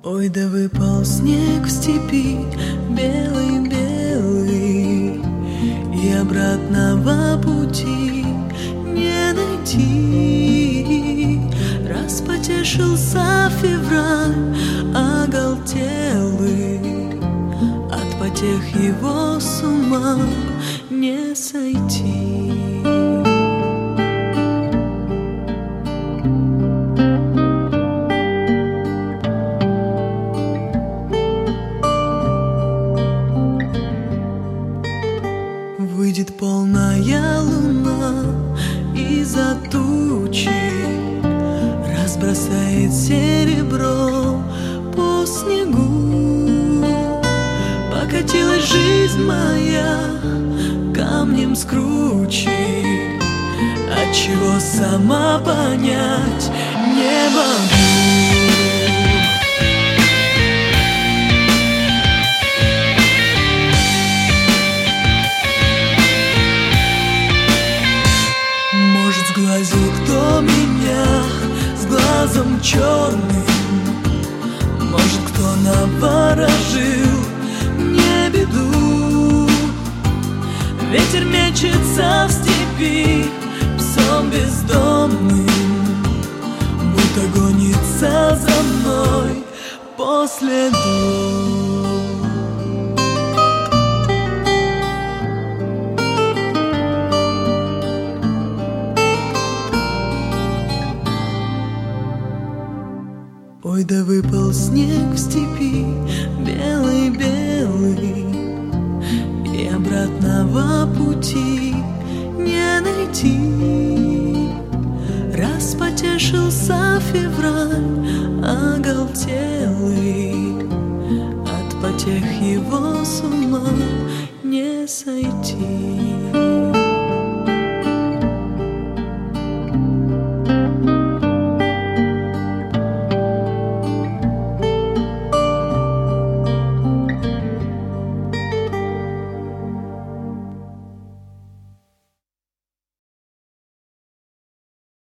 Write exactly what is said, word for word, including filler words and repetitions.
Ой, да выпал снег в степи, белый-белый, и обратного пути не найти. Распотешился февраль, оголтелый, от потех его с ума не сойти. Выйдет полная луна из-за тучи, разбросает серебро по снегу. Покатилась жизнь моя камнем с кручи, отчего сама понять не могу. Сглазил кто меня с глазом черным, может, кто наворожил мне беду. Ветер мечется в степи псом бездомным, будто гонится за мной по следу. Ой, да выпал снег в степи, белый-белый, и обратного пути не найти. Распотешился февраль, оголтелый, от потех его с ума не сойти.